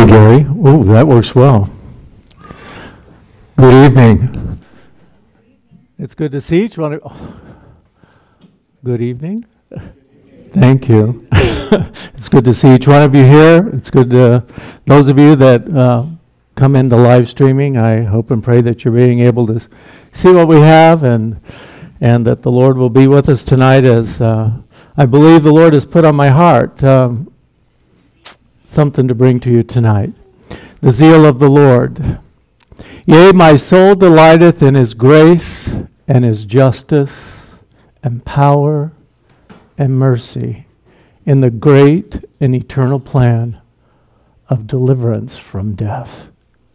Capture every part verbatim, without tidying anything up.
you, Gary. Oh, that works well. Good evening. It's good to see each one. of- oh. Good evening. Thank you. It's good to see each one of you here. It's good to, those of you that uh, come into live streaming, I hope and pray that you're being able to see what we have, and and that the Lord will be with us tonight, as uh, I believe the Lord has put on my heart um, something to bring to you tonight. The zeal of the Lord. Yea, my soul delighteth in his grace and his justice and power and mercy, in the great and eternal plan of deliverance from death.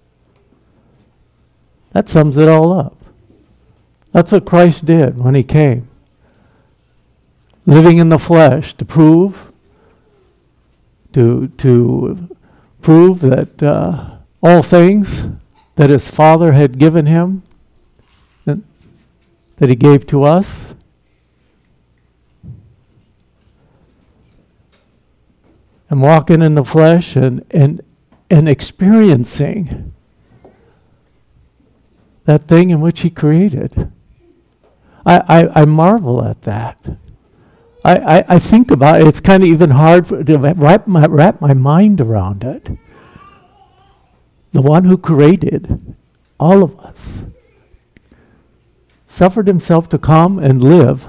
That sums it all up. That's what Christ did when he came. Living in the flesh to prove, to, to prove that uh, all things that his Father had given him, that, that he gave to us, and walking in the flesh and, and, and experiencing that thing in which he created. I, I, I marvel at that. I, I, I think about it. It's kind of even hard for, to wrap my, wrap my mind around it. The one who created all of us suffered himself to come and live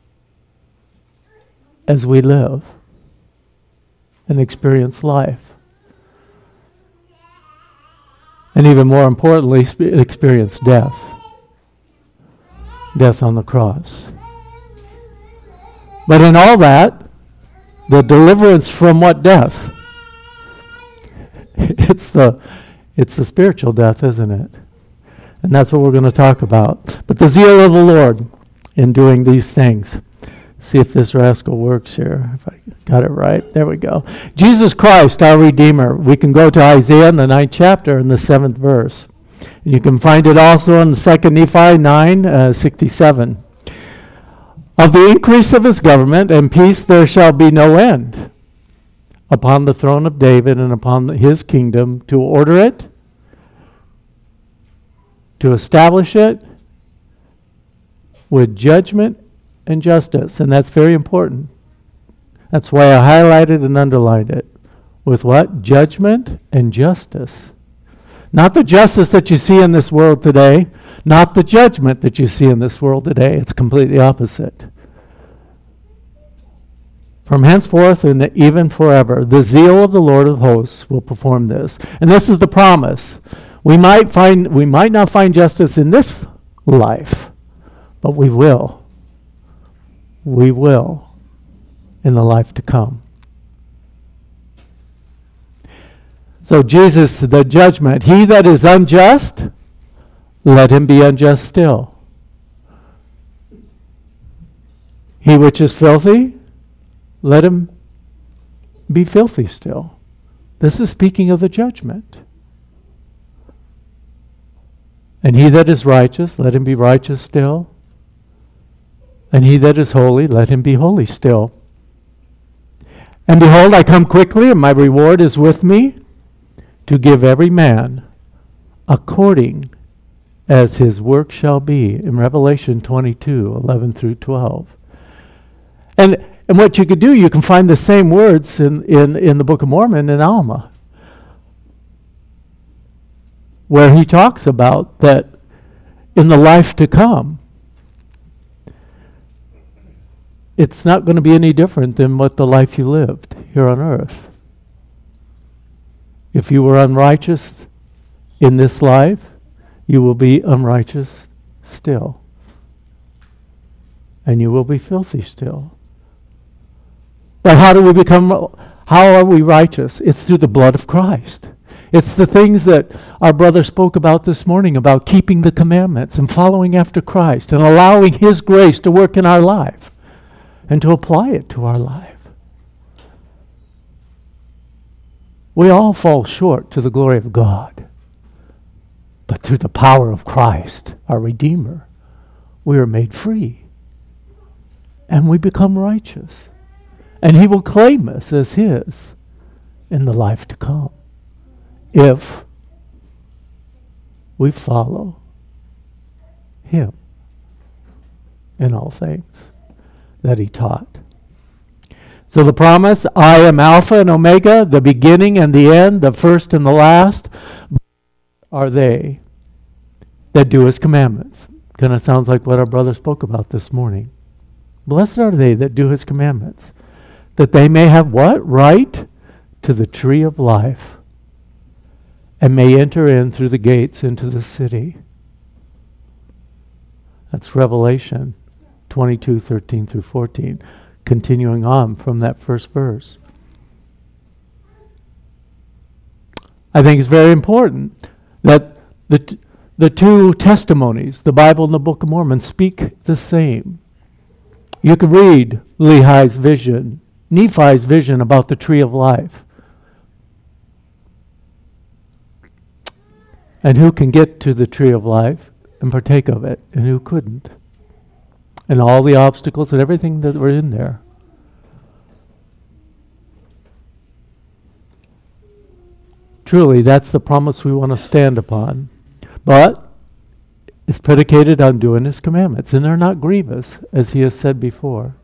as we live and experience life. And even more importantly, sp- experience death. Death on the cross. But in all that, the deliverance from what death? It's the it's the spiritual death, isn't it? And that's what we're going to talk about. But the zeal of the Lord in doing these things. See if this rascal works here. If I got it right. There we go. Jesus Christ, our Redeemer. We can go to Isaiah in the ninth chapter in the seventh verse. You can find it also in Second Nephi nine, uh, sixty-seven. Of the increase of his government and peace there shall be no end, upon the throne of David and upon his kingdom, to order it, to establish it with judgment and justice. And that's very important. That's why I highlighted and underlined it. With what? Judgment and justice. Not the justice that you see in this world today, not the judgment that you see in this world today. It's completely opposite. From henceforth and even forever, the zeal of the Lord of hosts will perform this. And this is the promise. We might find, we might not find justice in this life, but we will. We will in the life to come. So Jesus, the judgment, he that is unjust, let him be unjust still. He which is filthy, let him be filthy still. This is speaking of the judgment. And he that is righteous, let him be righteous still. And he that is holy, let him be holy still. And behold, I come quickly, and my reward is with me, to give every man according as his work shall be, in Revelation twenty-two, eleven through twelve. And and what you could do, you can find the same words in, in, in the Book of Mormon in Alma, where he talks about that in the life to come, it's not going to be any different than what the life you lived here on earth. If you were unrighteous in this life, you will be unrighteous still. And you will be filthy still. But how do we become, how are we righteous? It's through the blood of Christ. It's the things that our brother spoke about this morning, about keeping the commandments and following after Christ and allowing his grace to work in our life and to apply it to our life. We all fall short to the glory of God. But through the power of Christ, our Redeemer, we are made free. And we become righteous. And he will claim us as his in the life to come. if we follow him in all things that he taught. So the promise, I am Alpha and Omega, the beginning and the end, the first and the last, are they that do his commandments. Kind of sounds like what our brother spoke about this morning. Blessed are they that do his commandments, that they may have what? Right to the tree of life, and may enter in through the gates into the city. That's Revelation twenty-two, thirteen through fourteen. Continuing on from that first verse. I think it's very important that the t- the two testimonies, the Bible and the Book of Mormon, speak the same. You can read Lehi's vision, Nephi's vision about the tree of life. And who can get to the tree of life and partake of it, and who couldn't. And all the obstacles and everything that were in there. Truly, that's the promise we want to stand upon. But it's predicated on doing his commandments, and they're not grievous, as he has said before.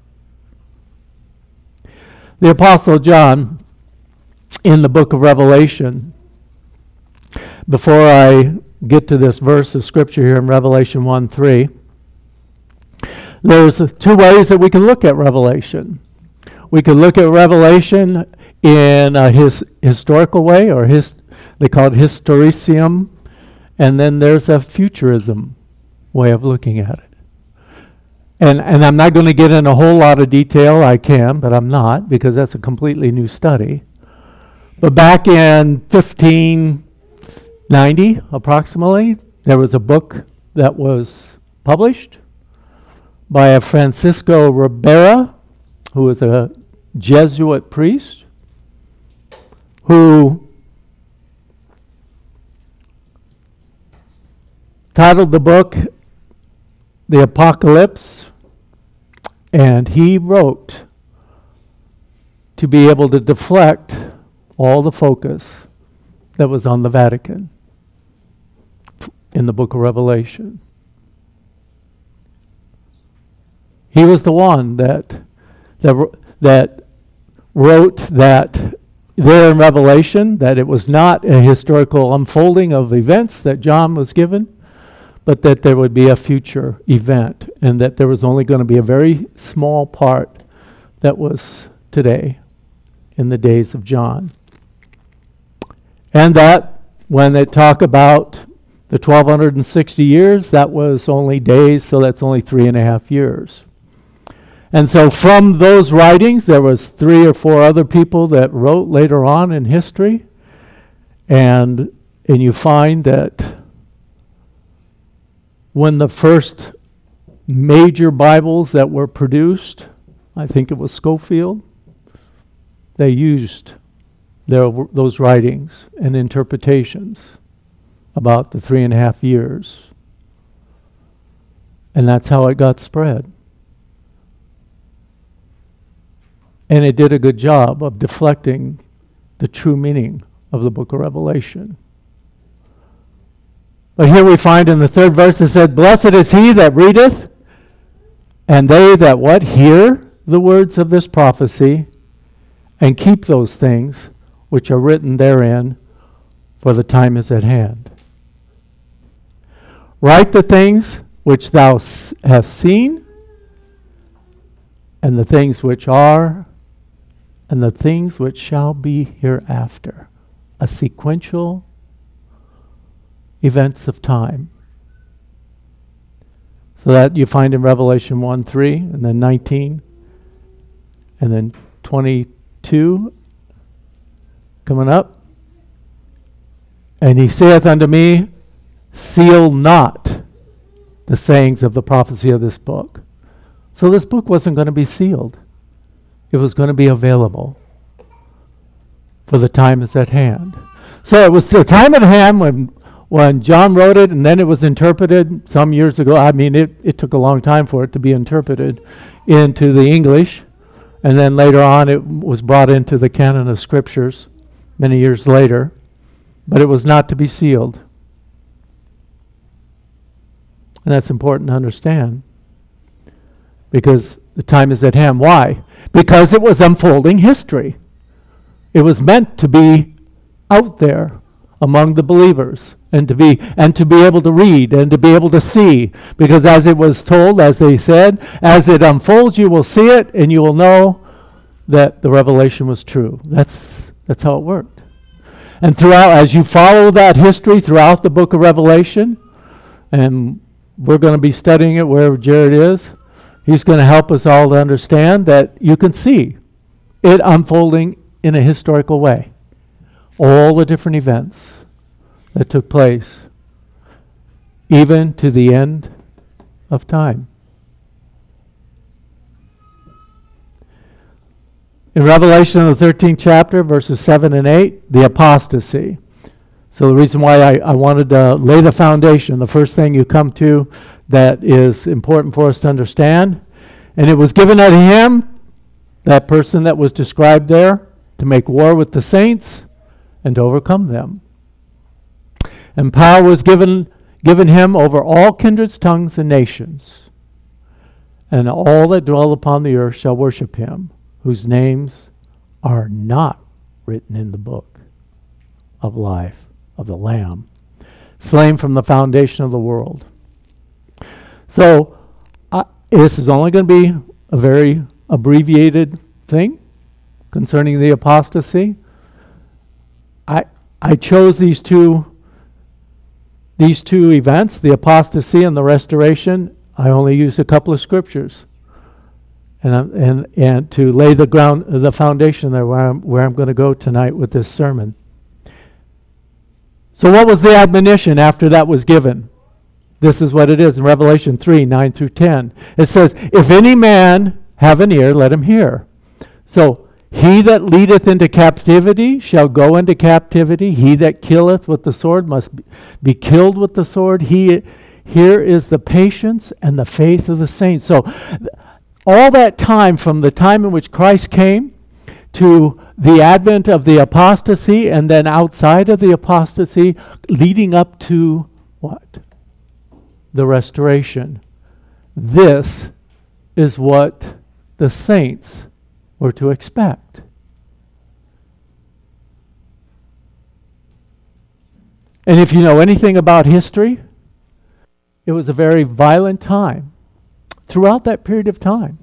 The Apostle John, in the book of Revelation, before I get to this verse of scripture here in Revelation one three, there's two ways that we can look at Revelation. We can look at Revelation in a his, historical way, or his, they call it historicism, and then there's a futurism way of looking at it. And and I'm not going to get in a whole lot of detail. I can, but I'm not, because that's a completely new study. But back in fifteen ninety, approximately, there was a book that was published by a Francisco Ribera, who was a Jesuit priest, who titled the book The Apocalypse, and he wrote to be able to deflect all the focus that was on the Vatican in the book of Revelation. He was the one that that that wrote that there in Revelation, that it was not a historical unfolding of events that John was given, but that there would be a future event, and that there was only going to be a very small part that was today in the days of John. And that when they talk about the twelve sixty years, that was only days, so that's only three and a half years. And so from those writings, there was three or four other people that wrote later on in history, and and you find that when the first major Bibles that were produced, I think it was Scofield, they used their, those writings and interpretations about the three and a half years. And that's how it got spread. And it did a good job of deflecting the true meaning of the book of Revelation. But here we find in the third verse it said, blessed is he that readeth, and they that what? Hear the words of this prophecy, and keep those things which are written therein, for the time is at hand. Write the things which thou s- hast seen, and the things which are, and the things which shall be hereafter. A sequential events of time. So that you find in Revelation one three, and then nineteen, and then twenty-two coming up. And he saith unto me, seal not the sayings of the prophecy of this book. So this book wasn't going to be sealed. It was going to be available, for the time is at hand. So it was the time at hand when, when John wrote it, and then it was interpreted some years ago. I mean, it, it took a long time for it to be interpreted into the English, and then later on it was brought into the canon of scriptures many years later. but it was not to be sealed. And that's important to understand, because the time is at hand. Why? Because it was unfolding history. It was meant to be out there among the believers, and to be and to be able to read and to be able to see. Because as it was told, as they said, as it unfolds, you will see it, and you will know that the revelation was true. That's that's how it worked. And throughout, as you follow that history throughout the book of Revelation, and we're going to be studying it wherever Jared is, he's going to help us all to understand that you can see it unfolding in a historical way. All the different events that took place, even to the end of time. In Revelation, the thirteenth chapter, verses seven and eight, the apostasy. So the reason why I, I wanted to lay the foundation, the first thing you come to that is important for us to understand, and it was given unto him, that person that was described there, to make war with the saints and to overcome them. And power was given given him over all kindreds, tongues, and nations. And all that dwell upon the earth shall worship him, whose names are not written in the book of life of the Lamb, slain from the foundation of the world. So uh, this is only going to be a very abbreviated thing concerning the apostasy. I I chose these two these two events, the apostasy and the restoration. I only used a couple of scriptures, and I'm, and and to lay the ground, the foundation there where I'm where I'm going to go tonight with this sermon. So what was the admonition after that was given? This is what it is in Revelation three, nine through ten. It says, if any man have an ear, let him hear. So he that leadeth into captivity shall go into captivity. He that killeth with the sword must be killed with the sword. He, here is the patience and the faith of the saints. So all that time, from the time in which Christ came to the advent of the apostasy, and then outside of the apostasy, leading up to what? The restoration. This is what the saints were to expect. And if you know anything about history, it was a very violent time throughout that period of time.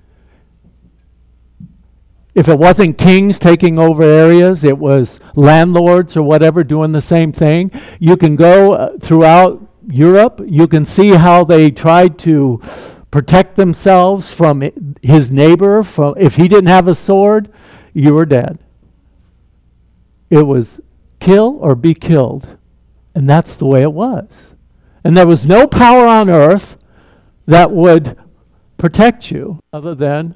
If it wasn't kings taking over areas, it was landlords or whatever doing the same thing. You can go uh, throughout Europe, you can see how they tried to protect themselves from his neighbor. From, if he didn't have a sword, you were dead. It was kill or be killed. And that's the way it was. And there was no power on earth that would protect you other than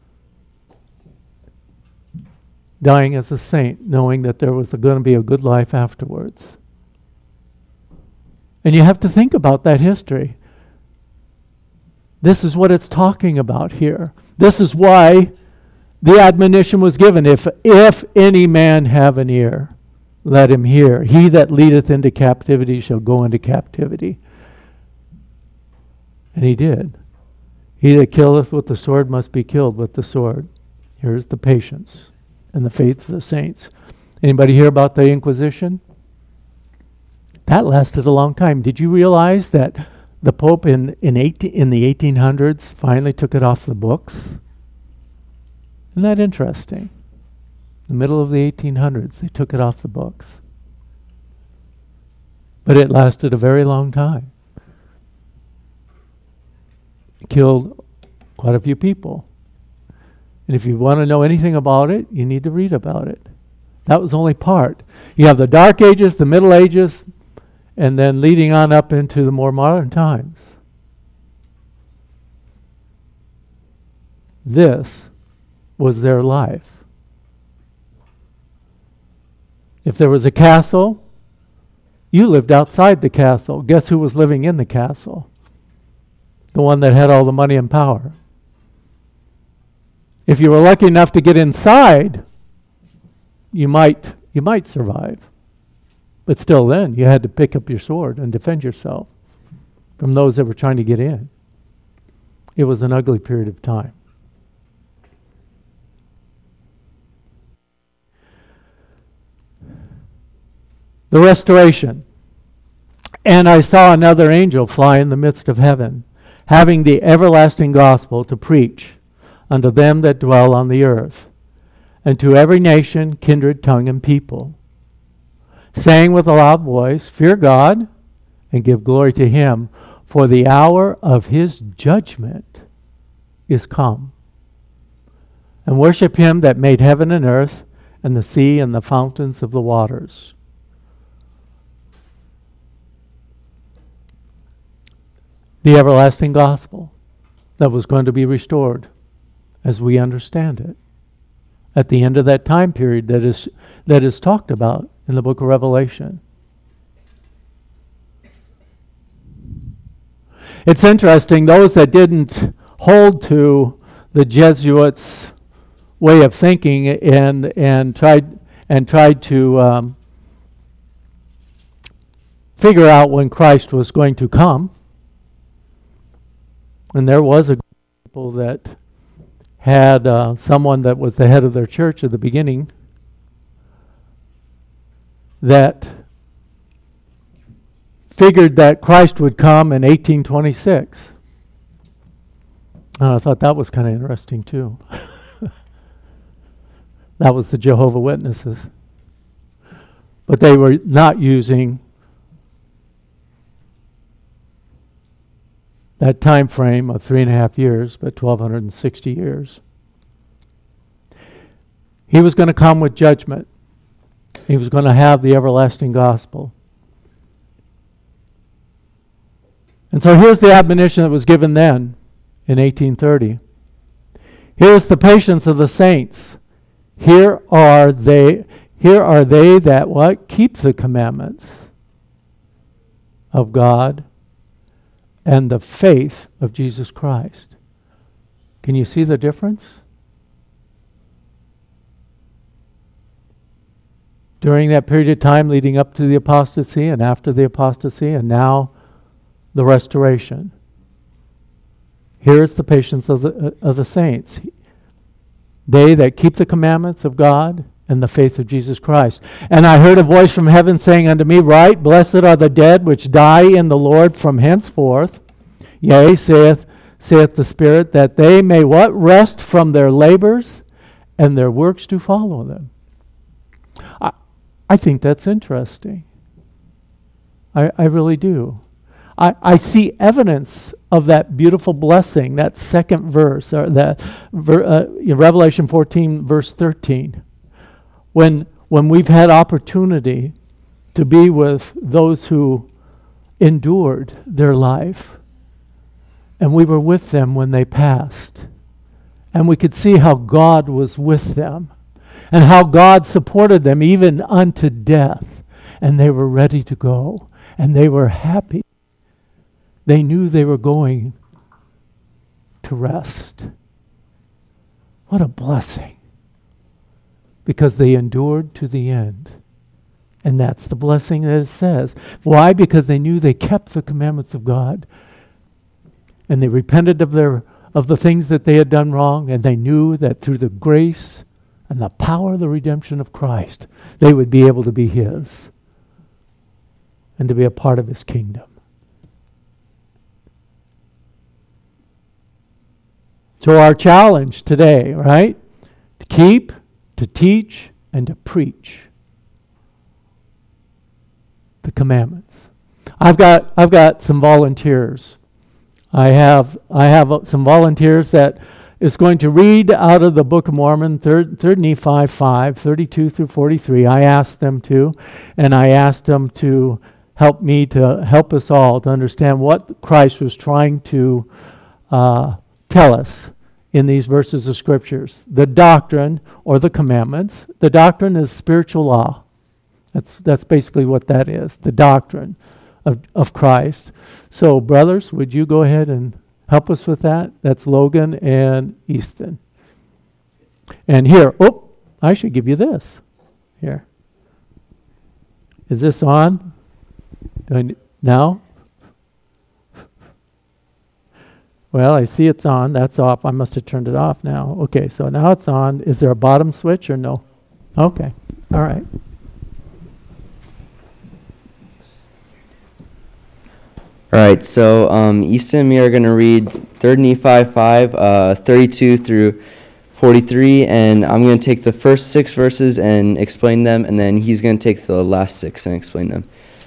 dying as a saint, knowing that there was going to be a good life afterwards. And you have to think about that history. This is what it's talking about here. This is why the admonition was given. If, if any man have an ear, let him hear. He that leadeth into captivity shall go into captivity. And he did. He that killeth with the sword must be killed with the sword. Here's the patience and the faith of the saints. Anybody hear about the Inquisition? That lasted a long time. Did you realize that the Pope in in, eighteen, in the eighteen hundreds finally took it off the books? Isn't that interesting? In the middle of the eighteen hundreds, they took it off the books. But it lasted a very long time. It killed quite a few people. And if you want to know anything about it, you need to read about it. That was only part. You have the Dark Ages, the Middle Ages, and then leading on up into the more modern times. This was their life. If there was a castle, you lived outside the castle. Guess who was living in the castle? The one that had all the money and power. If you were lucky enough to get inside, you might you might survive. But still then, you had to pick up your sword and defend yourself from those that were trying to get in. It was an ugly period of time. The restoration. And I saw another angel fly in the midst of heaven, having the everlasting gospel to preach unto them that dwell on the earth, and to every nation, kindred, tongue, and people, saying with a loud voice, Fear God, and give glory to him, for the hour of his judgment is come. And worship him that made heaven and earth, and the sea, and the fountains of the waters. The everlasting gospel that was going to be restored as we understand it at the end of that time period that is that is talked about in the book of Revelation. It's interesting, those that didn't hold to the Jesuits' way of thinking and and tried and tried to um, figure out when Christ was going to come. And there was a group of people that had uh, someone that was the head of their church at the beginning that figured that Christ would come in eighteen twenty-six. Uh, I thought that was kind of interesting too. That was the Jehovah's Witnesses. But they were not using that time frame of three and a half years, but twelve sixty years. He was going to come with judgment. He was going to have the everlasting gospel. And so here's the admonition that was given then in eighteen thirty. Here's the patience of the saints. Here are they, here are they that what? Keep the commandments of God and the faith of Jesus Christ. Can you see the difference? During that period of time leading up to the apostasy and after the apostasy and now the restoration. Here's the patience of the, uh, of the saints. They that keep the commandments of God and the faith of Jesus Christ. And I heard a voice from heaven saying unto me, Write, blessed are the dead which die in the Lord from henceforth. Yea, saith, saith the Spirit, that they may what? Rest from their labors, and their works do follow them. I, I think that's interesting. I, I really do. I, I see evidence of that beautiful blessing, that second verse, or that ver, uh, Revelation fourteen, verse thirteen. When, when we've had opportunity to be with those who endured their life, and we were with them when they passed, and we could see how God was with them, and how God supported them even unto death, and they were ready to go, and they were happy. They knew they were going to rest. What a blessing. Because they endured to the end. And that's the blessing that it says. Why? Because they knew they kept the commandments of God. And they repented of their of the things that they had done wrong. And they knew that through the grace and the power of the redemption of Christ, they would be able to be His. And to be a part of His kingdom. So our challenge today, right? To keep, to teach, and to preach the commandments. I've got I've got some volunteers. I have I have some volunteers that is going to read out of the Book of Mormon, third, third Nephi five, thirty-two through forty-three. I asked them to, and I asked them to help me to help us all to understand what Christ was trying to uh, tell us in these verses of scriptures. The doctrine or the commandments. The doctrine is spiritual law. That's that's basically what that is, the doctrine of, of Christ. So brothers, would you go ahead and help us with that? That's Logan and Easton. And here, oh, I should give you this. Here. Is this on? Do I, now? Well, I see it's on. That's off. I must have turned it off now. Okay, so now it's on. Is there a bottom switch or no? Okay, all right. All right, so um, Easton and me are going to read Third Nephi five, uh, thirty-two through forty-three, and I'm going to take the first six verses and explain them, and then he's going to take the last six and explain them.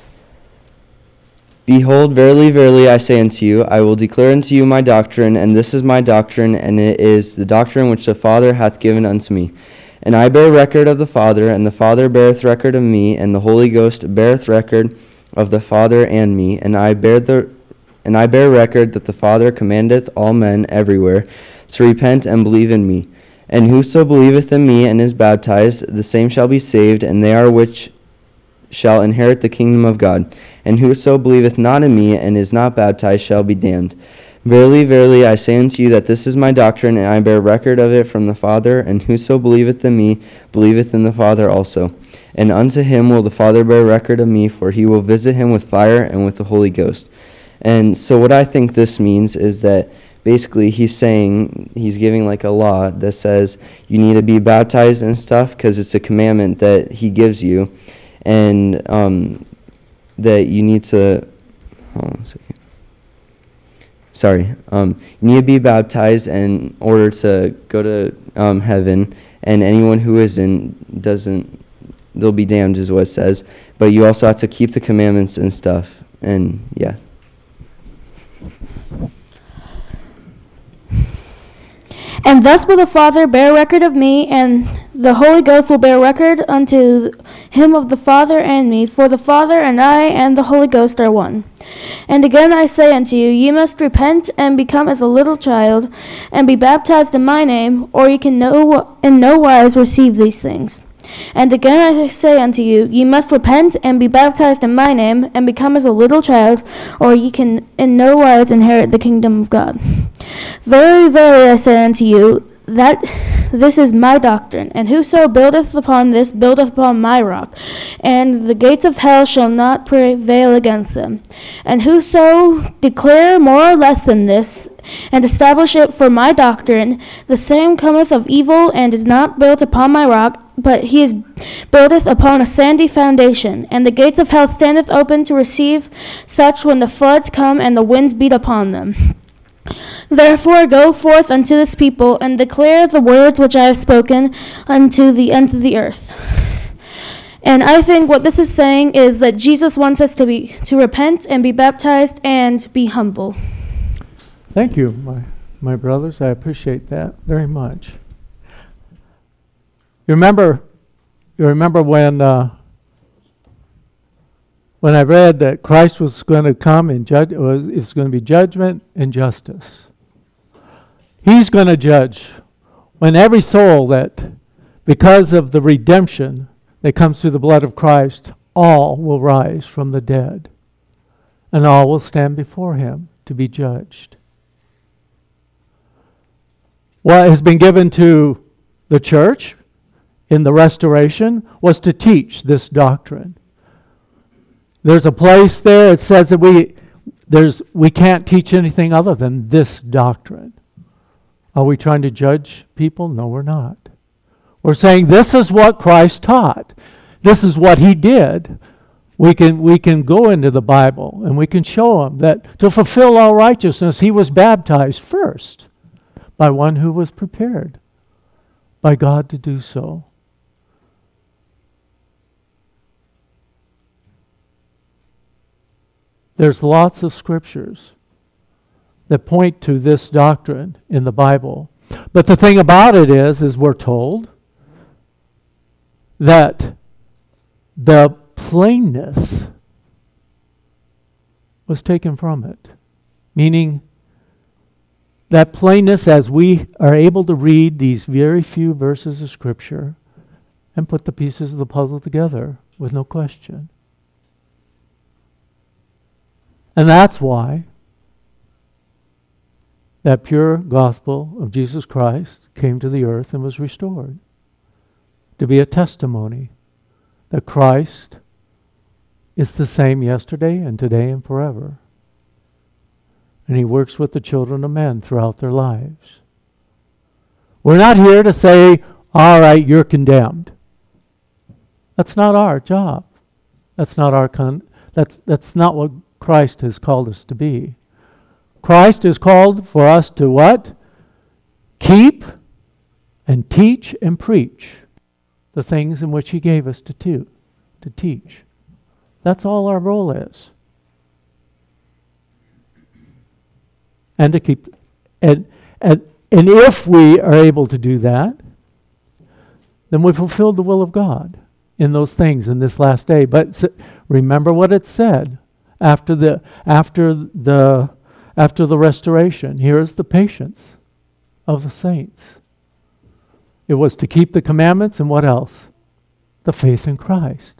Behold, verily, verily, I say unto you, I will declare unto you my doctrine, and this is my doctrine, and it is the doctrine which the Father hath given unto me. And I bear record of the Father, and the Father beareth record of me, and the Holy Ghost beareth record of the Father and me, and I bear the and I bear record that the Father commandeth all men everywhere to repent and believe in me. And whoso believeth in me and is baptized, the same shall be saved, and they are which shall inherit the kingdom of God. And whoso believeth not in me and is not baptized shall be damned. Verily, verily, I say unto you that this is my doctrine, and I bear record of it from the Father, and whoso believeth in me believeth in the Father also. And unto him will the Father bear record of me, for he will visit him with fire and with the Holy Ghost. And so what I think this means is that basically he's saying, he's giving like a law that says you need to be baptized and stuff because it's a commandment that he gives you. And um, that you need to, hold on a second. Sorry, um, you need to be baptized in order to go to um, heaven, and anyone who isn't doesn't, they'll be damned is what it says. But you also have to keep the commandments and stuff, and yeah. And thus will the Father bear record of me, and the Holy Ghost will bear record unto him of the Father and me, for the Father and I and the Holy Ghost are one. And again I say unto you, ye must repent and become as a little child, and be baptized in my name, or ye can no, in no wise receive these things. And again I say unto you, ye must repent and be baptized in my name, and become as a little child, or ye can in no wise inherit the kingdom of God. Verily, verily, I say unto you, that this is my doctrine, and whoso buildeth upon this buildeth upon my rock, and the gates of hell shall not prevail against them. And whoso declare more or less than this, and establish it for my doctrine, the same cometh of evil, and is not built upon my rock, but he is buildeth upon a sandy foundation. And the gates of hell standeth open to receive such when the floods come and the winds beat upon them. Therefore go forth unto this people, and declare the words which I have spoken unto the ends of the earth. And I think what this is saying is that Jesus wants us to be to repent and be baptized and be humble. Thank you, my, my brothers. I appreciate that very much. You remember, you remember when uh, when I read that Christ was going to come and judge, it was, it was going to be judgment and justice. He's going to judge when every soul that, because of the redemption that comes through the blood of Christ, all will rise from the dead, and all will stand before him to be judged. What has been given to the church in the restoration was to teach this doctrine. There's a place there, it says that we there's we can't teach anything other than this doctrine. Are we trying to judge people? No, we're not. We're saying this is what Christ taught. This is what he did. We can we can go into the Bible and we can show them that to fulfill all righteousness, he was baptized first by one who was prepared by God to do so. There's lots of scriptures that point to this doctrine in the Bible. But the thing about it is, is we're told that the plainness was taken from it. Meaning that plainness as we are able to read these very few verses of Scripture and put the pieces of the puzzle together with no question. And that's why that pure gospel of Jesus Christ came to the earth and was restored, to be a testimony that Christ is the same yesterday and today and forever. And he works with the children of men throughout their lives. We're not here to say, all right, you're condemned. That's not our job. That's not our con- that's that's not what Christ has called us to be. Christ has called for us to what? Keep and teach and preach the things in which he gave us to do, to teach. That's all our role is. And to keep and and and if we are able to do that, then we've fulfilled the will of God in those things in this last day. But remember what it said after the after the after the restoration. Here is the patience of the saints. It was to keep the commandments and what else? The faith in Christ.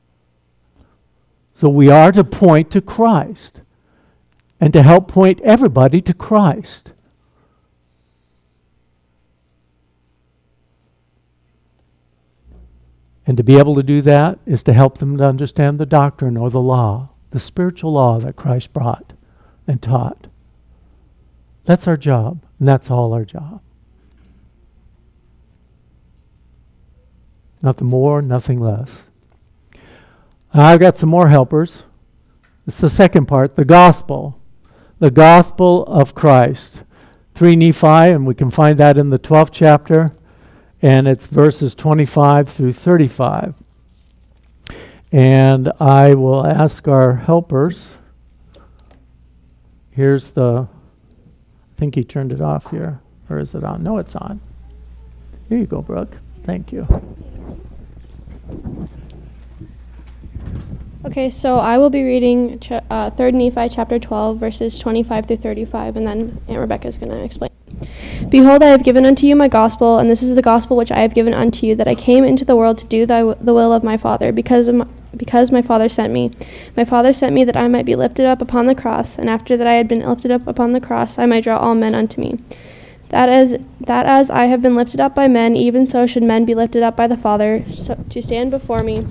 So we are to point to Christ and to help point everybody to Christ. And to be able to do that is to help them to understand the doctrine or the law, the spiritual law that Christ brought and taught. That's our job, and that's all our job. Nothing more, nothing less. I've got some more helpers. It's the second part, the gospel. The gospel of Christ. three Nephi, and we can find that in the twelfth chapter, and it's verses twenty-five through thirty-five. And I will ask our helpers. Here's the, I think he turned it off here. Or is it on? No, it's on. Here you go, Brooke. Thank you. Okay, so I will be reading ch- uh, third Nephi chapter twelve, verses twenty-five through thirty-five, and then Aunt Rebecca is going to explain. Behold, I have given unto you my gospel, and this is the gospel which I have given unto you, that I came into the world to do thy w- the will of my Father, because of my, because my Father sent me. My Father sent me that I might be lifted up upon the cross, and after that I had been lifted up upon the cross, I might draw all men unto me. That as that as I have been lifted up by men, even so should men be lifted up by the Father, so to stand before me,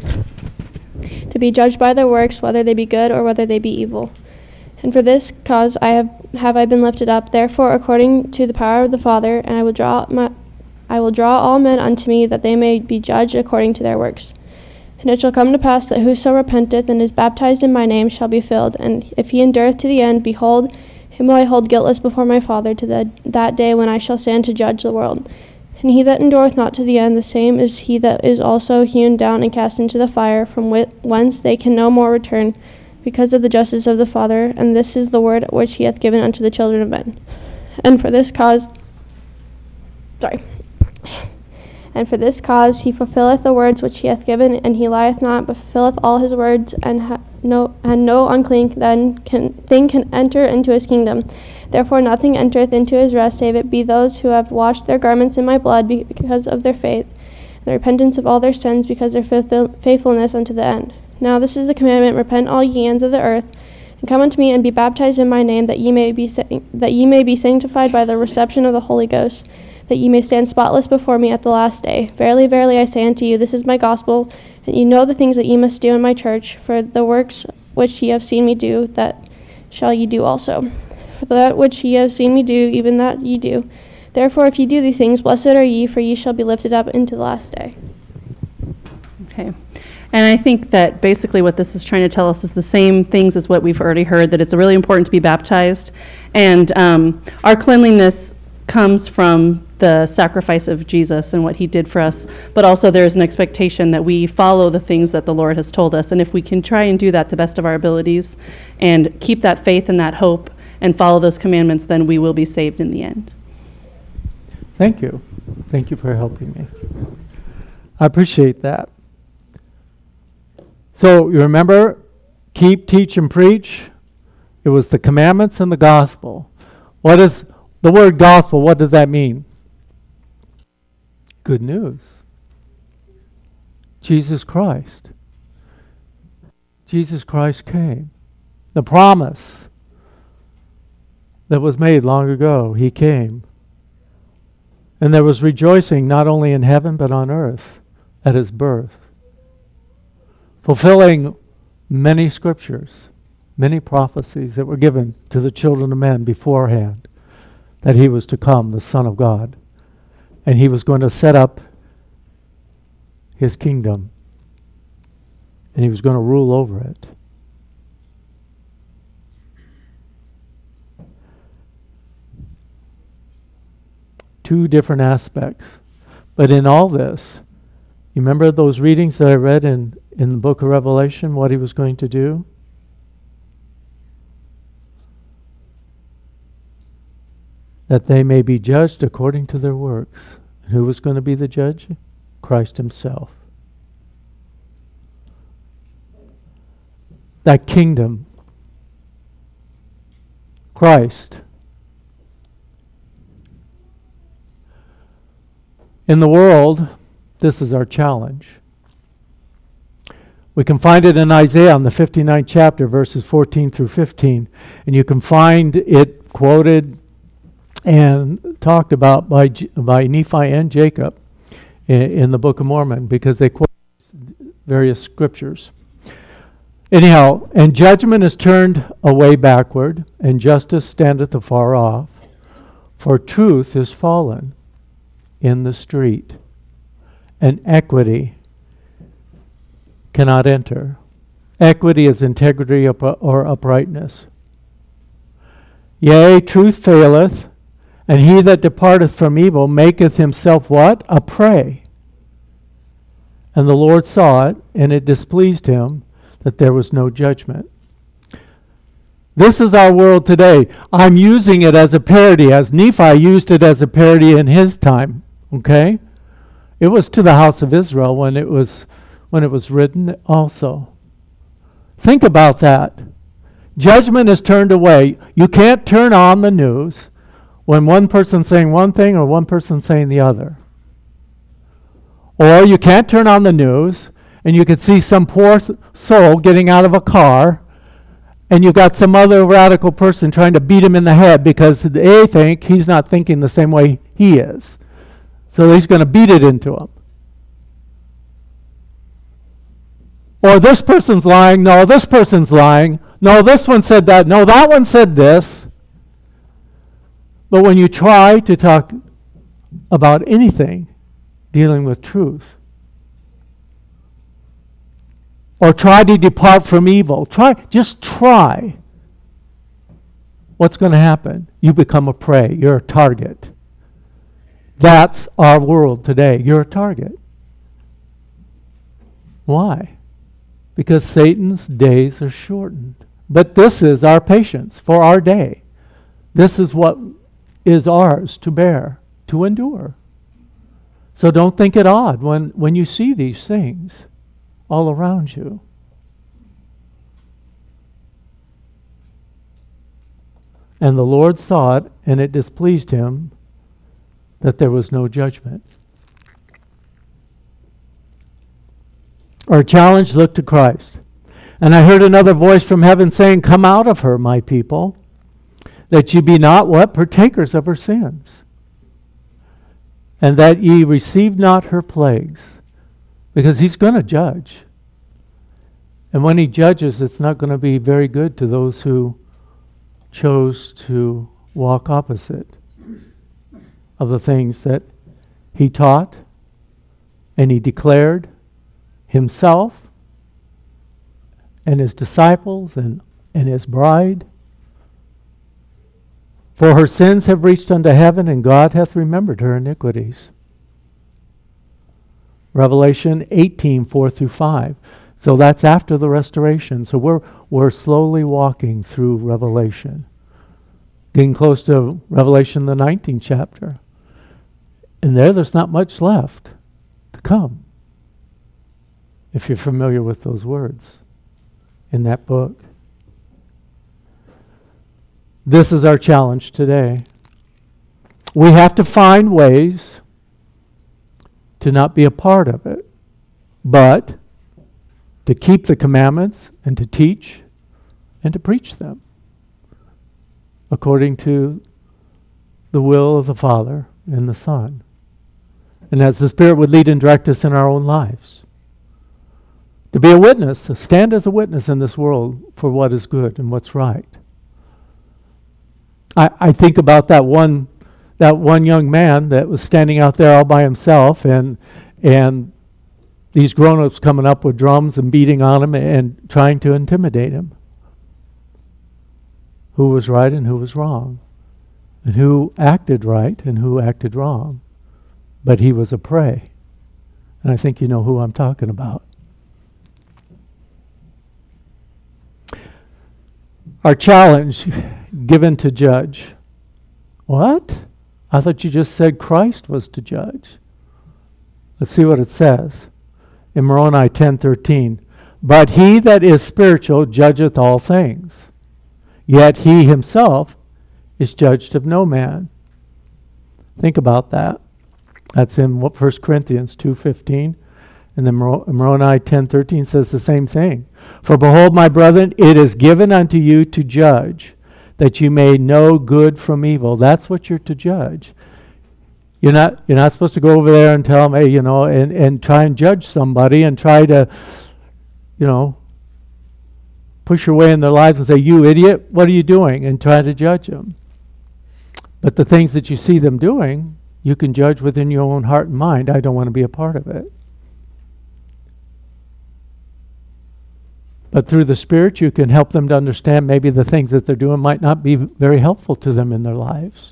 to be judged by their works, whether they be good or whether they be evil. And for this cause I have have I been lifted up, therefore according to the power of the Father, and I will draw my I will draw all men unto me, that they may be judged according to their works. And it shall come to pass that whoso repenteth and is baptized in my name shall be filled, and if he endureth to the end, behold, him will I hold guiltless before my Father to the, that day when I shall stand to judge the world. And he that endureth not to the end, the same is he that is also hewn down and cast into the fire, from wh- whence they can no more return, because of the justice of the Father. And this is the word which he hath given unto the children of men. And for this cause, sorry, and for this cause he fulfilleth the words which he hath given, and he lieth not, but fulfilleth all his words, and ha- no and no unclean then can thing can enter into his kingdom. Therefore nothing entereth into his rest, save it be those who have washed their garments in my blood, because of their faith, and the repentance of all their sins, because of their fulfill- faithfulness unto the end. Now this is the commandment: repent all ye ends of the earth, and come unto me, and be baptized in my name, that ye may be sa- that ye may be sanctified by the reception of the Holy Ghost, that ye may stand spotless before me at the last day. Verily, verily, I say unto you, this is my gospel, and ye know the things that ye must do in my church. For the works which ye have seen me do, that shall ye do also. For that which ye have seen me do, even that ye do. Therefore, if ye do these things, blessed are ye, for ye shall be lifted up into the last day. Okay. And I think that basically what this is trying to tell us is the same things as what we've already heard, that it's really important to be baptized. And um, our cleanliness comes from the sacrifice of Jesus and what he did for us. But also there's an expectation that we follow the things that the Lord has told us. And if we can try and do that to the best of our abilities and keep that faith and that hope and follow those commandments, then we will be saved in the end. Thank you. Thank you for helping me. I appreciate that. So you remember, keep, teach, and preach. It was the commandments and the gospel. What is the word gospel? What does that mean? Good news. Jesus Christ. Jesus Christ came. The promise that was made long ago, he came. And there was rejoicing not only in heaven but on earth at his birth. Fulfilling many scriptures, many prophecies that were given to the children of men beforehand, that he was to come, the Son of God, and he was going to set up his kingdom, and he was going to rule over it. Two different aspects. But in all this, you remember those readings that I read in, in the book of Revelation, what he was going to do? That they may be judged according to their works. And who was going to be the judge? Christ himself. That kingdom, Christ. In the world, this is our challenge. We can find it in Isaiah in the fifty-ninth chapter, verses fourteen through fifteen. And you can find it quoted and talked about by, by Nephi and Jacob in, in the Book of Mormon, because they quote various scriptures. Anyhow, and judgment is turned away backward, and justice standeth afar off, for truth is fallen in the street, and equity cannot enter. Equity is integrity or uprightness. Yea, truth faileth, and he that departeth from evil maketh himself what? A prey. And the Lord saw it, and it displeased him that there was no judgment. This is our world today. I'm using it as a parody, as Nephi used it as a parody in his time. Okay? It was to the house of Israel when it was when it was written also. Think about that. Judgment is turned away. You can't turn on the news when one person's saying one thing or one person's saying the other. Or you can't turn on the news and you could see some poor soul getting out of a car, and you've got some other radical person trying to beat him in the head because they think he's not thinking the same way he is. So he's going to beat it into him. Or this person's lying. No, this person's lying. No, this one said that. No, that one said this. But when you try to talk about anything dealing with truth, or try to depart from evil, try, just try, what's going to happen? You become a prey. You're a target. That's our world today. You're a target. Why? Because Satan's days are shortened. But this is our patience for our day. This is what is ours to bear, to endure. So don't think it odd when, when you see these things all around you. And the Lord saw it, and it displeased him that there was no judgment. Our challenge, look to Christ. And I heard another voice from heaven saying, Come out of her, my people, that ye be not what? Partakers of her sins, and that ye receive not her plagues. Because he's going to judge. And when he judges, it's not going to be very good to those who chose to walk opposite of the things that he taught and he declared himself and his disciples and, and his bride. For her sins have reached unto heaven, and God hath remembered her iniquities. Revelation eighteen, four through five. So that's after the restoration. So we're we're slowly walking through Revelation. Getting close to Revelation, the nineteenth chapter. And there, there's not much left to come, if you're familiar with those words in that book. This is our challenge today. We have to find ways to not be a part of it, but to keep the commandments and to teach and to preach them according to the will of the Father and the Son. And as the Spirit would lead and direct us in our own lives. To be a witness, to stand as a witness in this world for what is good and what's right. I, I think about that one that one young man that was standing out there all by himself, and and these grown-ups coming up with drums and beating on him and trying to intimidate him. Who was right and who was wrong, and who acted right and who acted wrong. But he was a prey. And I think you know who I'm talking about. Our challenge, given to judge. What? I thought you just said Christ was to judge. Let's see what it says. In Moroni ten thirteen. But he that is spiritual judgeth all things, yet he himself is judged of no man. Think about that. That's in First Corinthians two fifteen. And then Moroni ten thirteen says the same thing. For behold, my brethren, it is given unto you to judge, that you may know good from evil. That's what you're to judge. You're not you're not supposed to go over there and tell them, hey, you know, and, and try and judge somebody and try to, you know, push your way in their lives and say, you idiot, what are you doing? And try to judge them. But the things that you see them doing, you can judge within your own heart and mind. I don't want to be a part of it. But through the Spirit, you can help them to understand maybe the things that they're doing might not be very helpful to them in their lives.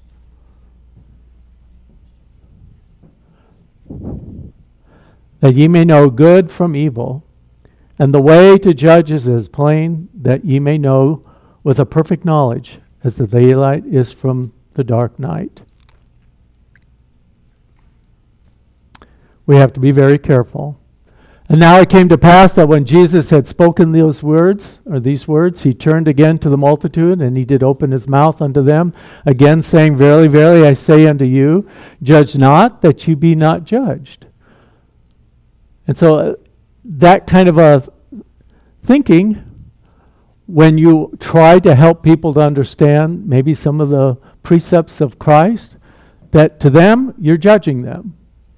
That ye may know good from evil, and the way to judge is as plain, that ye may know with a perfect knowledge, as the daylight is from the dark night. We have to be very careful. And now it came to pass that when Jesus had spoken those words, or these words, he turned again to the multitude, and he did open his mouth unto them, again saying, Verily, verily, I say unto you, judge not, that you be not judged. And so uh, that kind of a thinking, when you try to help people to understand maybe some of the precepts of Christ, that to them, you're judging them.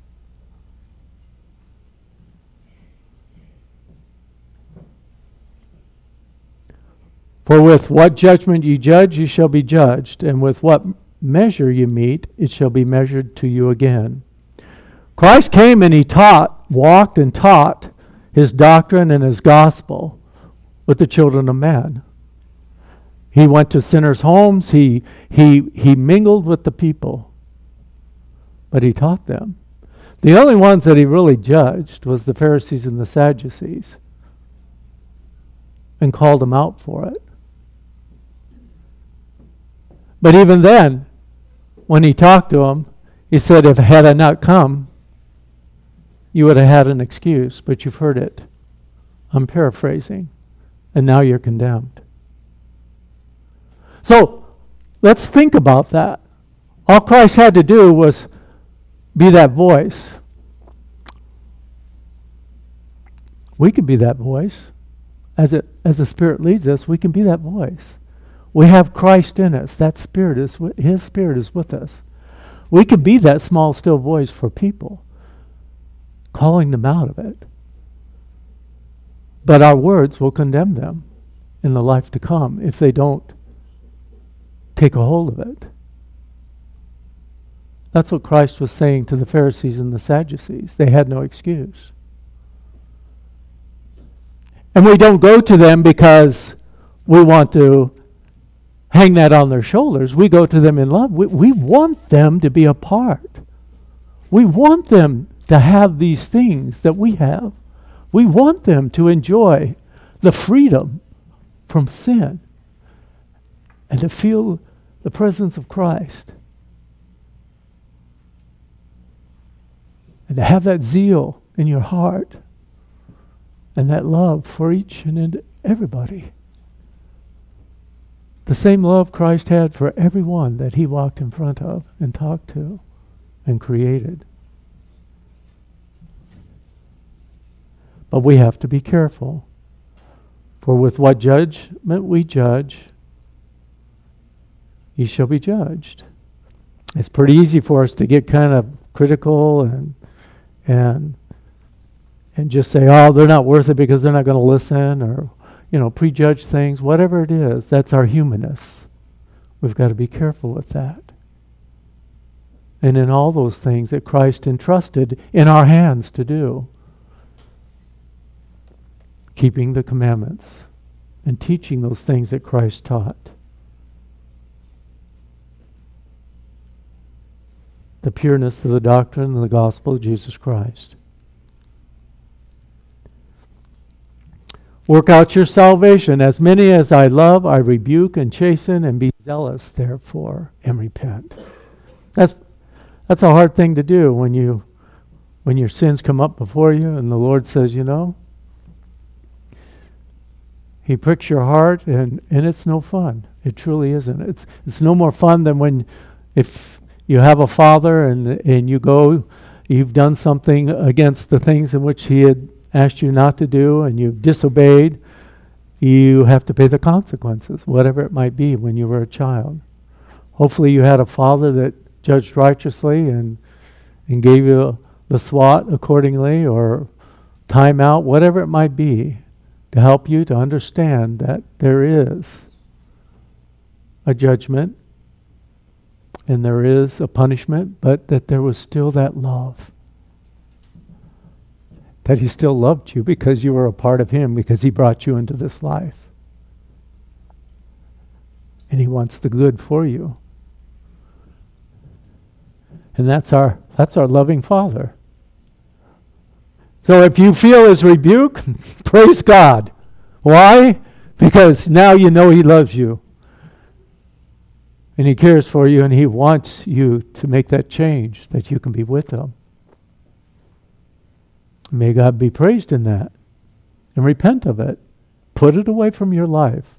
For with what judgment you judge, you shall be judged, and with what measure you meet, it shall be measured to you again. Christ came and he taught, walked and taught his doctrine and his gospel with the children of men. He went to sinners' homes, he, he, he mingled with the people, but he taught them. The only ones that he really judged was the Pharisees and the Sadducees, and called them out for it. But even then, when he talked to them, he said, if had I not come, you would have had an excuse, but you've heard it. I'm paraphrasing. And now you're condemned. So, let's think about that. All Christ had to do was be that voice. We can be that voice. As it as the Spirit leads us, we can be that voice. We have Christ in us. That Spirit is, His Spirit is with us. We could be that small, still voice for people, calling them out of it. But our words will condemn them in the life to come if they don't take a hold of it. That's what Christ was saying to the Pharisees and the Sadducees. They had no excuse. And we don't go to them because we want to hang that on their shoulders. We go to them in love. We, we want them to be a part. We want them to have these things that we have. We want them to enjoy the freedom from sin and to feel the presence of Christ. And to have that zeal in your heart and that love for each and everybody. The same love Christ had for everyone that he walked in front of and talked to and created. But we have to be careful. For with what judgment we judge, ye shall be judged. It's pretty easy for us to get kind of critical and and and just say, oh, they're not worth it because they're not going to listen, or, you know, prejudge things, whatever it is. That's our humanness. We've got to be careful with that. And in all those things that Christ entrusted in our hands to do, keeping the commandments and teaching those things that Christ taught. The pureness of the doctrine and the gospel of Jesus Christ. Work out your salvation. As many as I love, I rebuke and chasten, and be zealous, therefore, and repent. That's that's a hard thing to do when you when your sins come up before you, and the Lord says, you know, He pricks your heart, and, and it's no fun. It truly isn't. It's it's no more fun than when if you have a father and and you go, you've done something against the things in which he had asked you not to do, and you've disobeyed. You have to pay the consequences, whatever it might be, when you were a child. Hopefully you had a father that judged righteously and and gave you the SWAT accordingly, or time out, whatever it might be, to help you to understand that there is a judgment and there is a punishment, but that there was still that love. That He still loved you because you were a part of Him, because He brought you into this life. And He wants the good for you. And that's our that's our loving Father. So if you feel His rebuke, praise God. Why? Because now you know He loves you. And He cares for you, and He wants you to make that change, that you can be with Him. May God be praised in that. And repent of it. Put it away from your life.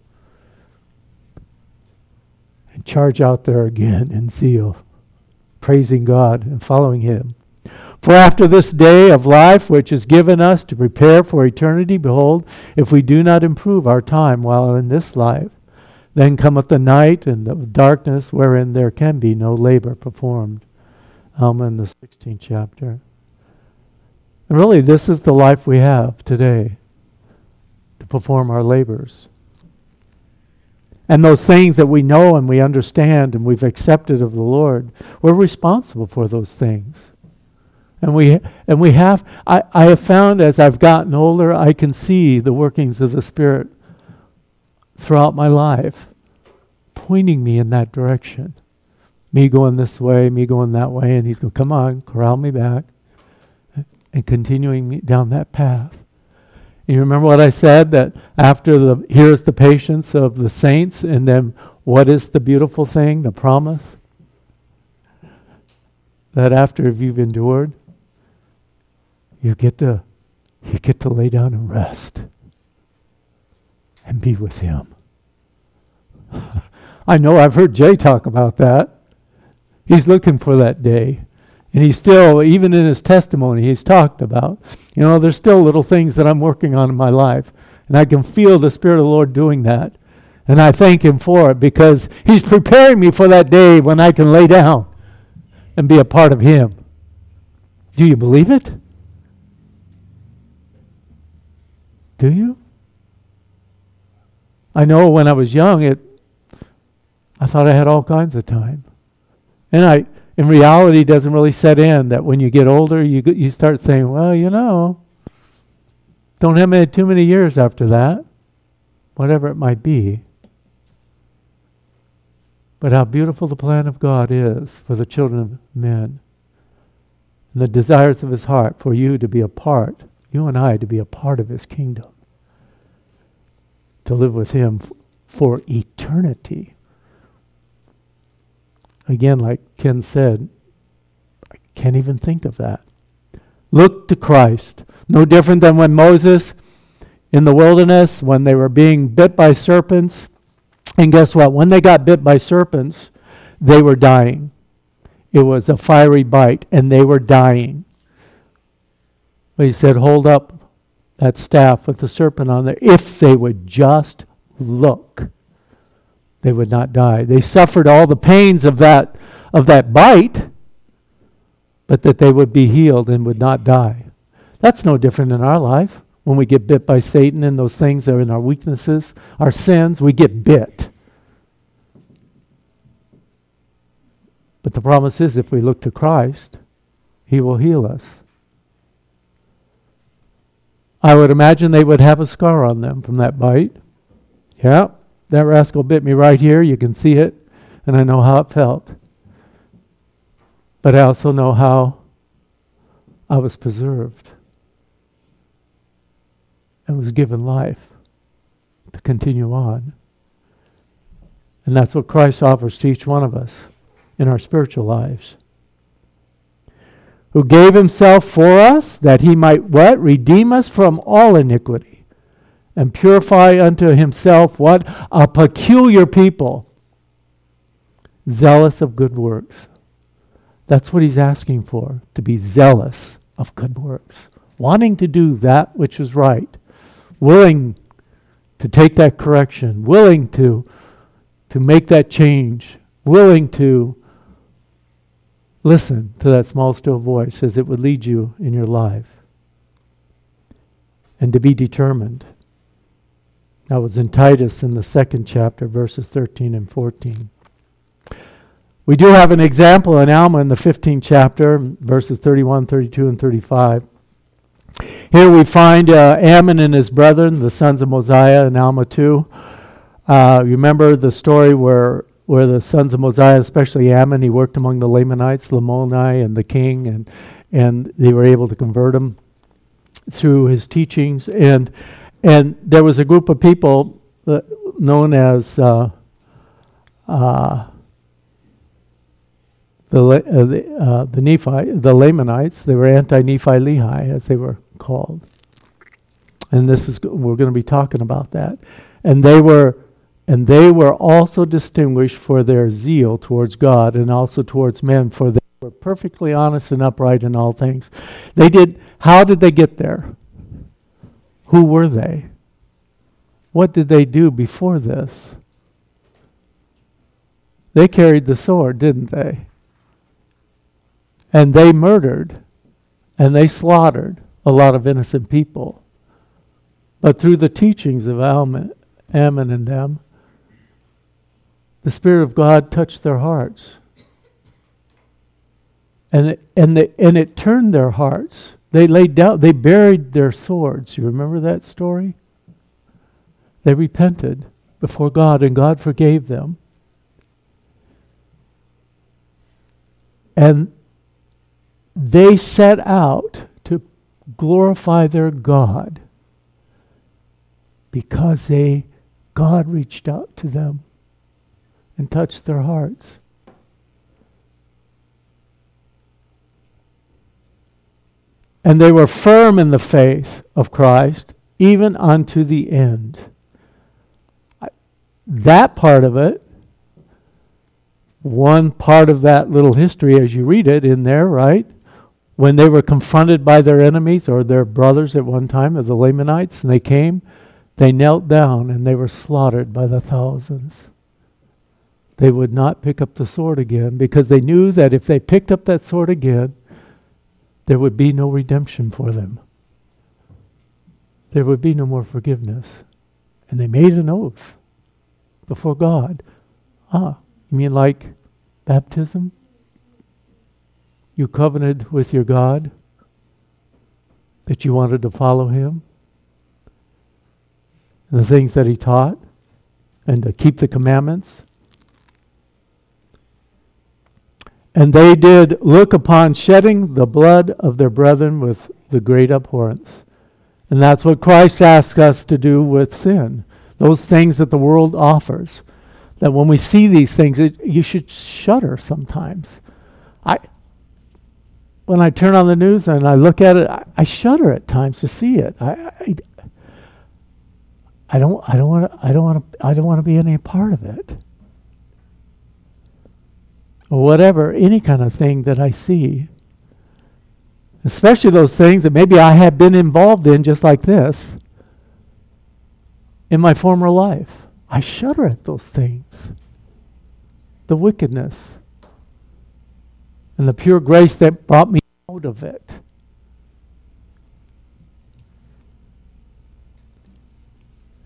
And charge out there again in zeal, praising God and following Him. For after this day of life which is given us to prepare for eternity, behold, if we do not improve our time while in this life, then cometh the night and the darkness wherein there can be no labor performed. Alma in the sixteenth chapter. And really, this is the life we have today, to perform our labors. And those things that we know and we understand and we've accepted of the Lord, we're responsible for those things. And we and we have, I, I have found as I've gotten older, I can see the workings of the Spirit throughout my life, pointing me in that direction. Me going this way, me going that way, and He's going, come on, corral me back, and continuing me down that path. And you remember what I said, that after the, here's the patience of the saints, and then what is the beautiful thing, the promise? That after you've endured, you get to, you get to lay down and rest and be with Him. I know I've heard Jay talk about that. He's looking for that day. And he's still, even in his testimony, he's talked about, you know, there's still little things that I'm working on in my life. And I can feel the Spirit of the Lord doing that. And I thank Him for it, because He's preparing me for that day when I can lay down and be a part of Him. Do you believe it? Do you? I know when I was young, it I thought I had all kinds of time. And I, in reality, doesn't really set in that when you get older, you you start saying, well, you know, don't have many, too many years after that, whatever it might be. But how beautiful the plan of God is for the children of men. And the desires of His heart for you to be a part, you and I to be a part of His kingdom. To live with Him f- for eternity. Again, like Ken said, I can't even think of that. Look to Christ. No different than when Moses in the wilderness, when they were being bit by serpents. And guess what? When they got bit by serpents, they were dying. It was a fiery bite, and they were dying. But He said, hold up that staff with the serpent on there. If they would just look, they would not die. They suffered all the pains of that of that bite, but that they would be healed and would not die. That's no different in our life. When we get bit by Satan and those things that are in our weaknesses, our sins, we get bit. But the promise is if we look to Christ, He will heal us. I would imagine they would have a scar on them from that bite. Yeah, that rascal bit me right here. You can see it. And I know how it felt. But I also know how I was preserved and was given life to continue on. And that's what Christ offers to each one of us in our spiritual lives. Who gave Himself for us that He might what? Redeem us from all iniquity and purify unto Himself what? A peculiar people, zealous of good works. That's what He's asking for, to be zealous of good works, wanting to do that which is right, willing to take that correction, willing to, to make that change, willing to listen to that small, still voice as it would lead you in your life, and to be determined. That was in Titus in the second chapter, verses thirteen and fourteen. We do have an example in Alma in the fifteenth chapter, verses thirty-one, thirty-two, and thirty-five. Here we find uh, Ammon and his brethren, the sons of Mosiah, in Alma two. Uh, remember the story where where the sons of Mosiah, especially Ammon, he worked among the Lamanites, Lamoni, and the king, and and they were able to convert him through his teachings. And and there was a group of people uh, known as uh, uh, the uh, the, uh, the Nephi, the Lamanites. They were anti-Nephi-Lehi, as they were called. And this is we're going to be talking about that. And they were. And they were also distinguished for their zeal towards God and also towards men, for they were perfectly honest and upright in all things. They did, how did they get there? Who were they? What did they do before this? They carried the sword, didn't they? And they murdered and they slaughtered a lot of innocent people. But through the teachings of Ammon, Ammon and them, the Spirit of God touched their hearts. And it, and, the, and it turned their hearts. They laid down, they buried their swords. You remember that story? They repented before God, and God forgave them. And they set out to glorify their God because they God reached out to them and touched their hearts. And they were firm in the faith of Christ, even unto the end. That part of it, one part of that little history as you read it in there, right? When they were confronted by their enemies or their brothers at one time, of the Lamanites, and they came, they knelt down and they were slaughtered by the thousands. They would not pick up the sword again because they knew that if they picked up that sword again, there would be no redemption for them. There would be no more forgiveness. And they made an oath before God. Ah, you mean like baptism? You covenanted with your God that you wanted to follow Him, and the things that He taught, and to keep the commandments. And they did look upon shedding the blood of their brethren with the great abhorrence. And that's what Christ asks us to do with sin. Those things that the world offers. That when we see these things, it, you should shudder sometimes. I, when I turn on the news and I look at it, I, I shudder at times to see it. I, I, I don't, I don't want to, I don't want to, I don't want to be any part of it. Or whatever, any kind of thing that I see. Especially those things that maybe I have been involved in just like this in my former life. I shudder at those things. The wickedness. And the pure grace that brought me out of it.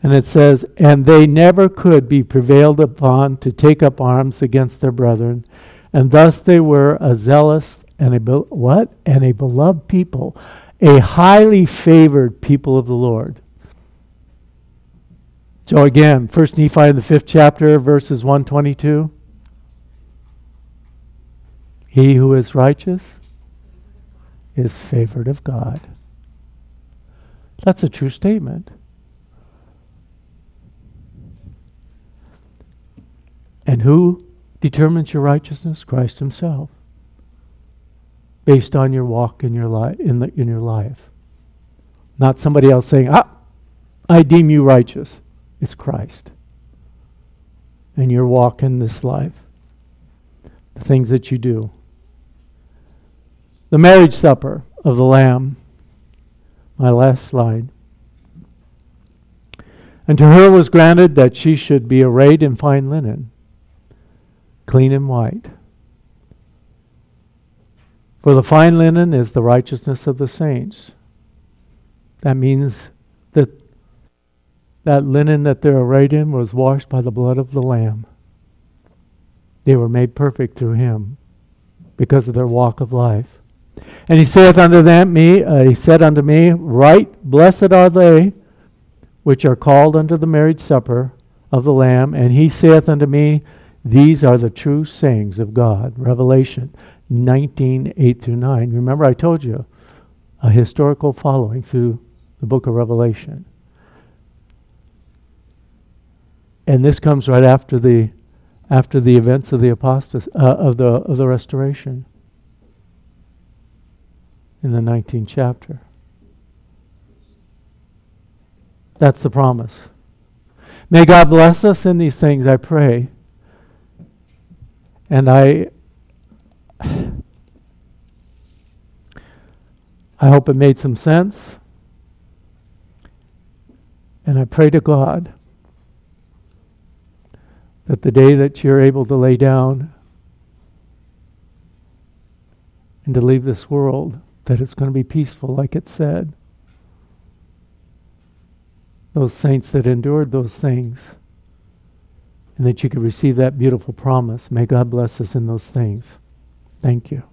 And it says, and they never could be prevailed upon to take up arms against their brethren, and thus they were a zealous and a be- what? And a beloved people, a highly favored people of the Lord. So again, First Nephi in the fifth chapter, verses one twenty-two. He who is righteous is favored of God. That's a true statement. And who determines your righteousness? Christ himself. Based on your walk in your life, in the in your life. Not somebody else saying, ah, I deem you righteous. It's Christ. And your walk in this life. The things that you do. The marriage supper of the Lamb. My last slide. And to her was granted that she should be arrayed in fine linen, clean and white. For the fine linen is the righteousness of the saints. That means that that linen that they're arrayed in was washed by the blood of the Lamb. They were made perfect through him because of their walk of life. And he saith unto them, me, uh, he said unto me, right, blessed are they which are called unto the marriage supper of the Lamb. And he saith unto me, these are the true sayings of God. Revelation nineteen, eight through nine. Remember I told you, a historical following through the book of Revelation. And this comes right after the after the events of the apostasy, uh, of the of the restoration in the nineteenth chapter. That's the promise. May God bless us in these things, I pray. And I I hope it made some sense. And I pray to God that the day that you're able to lay down and to leave this world, that it's going to be peaceful, like it said. Those saints that endured those things, and that you could receive that beautiful promise. May God bless us in those things. Thank you.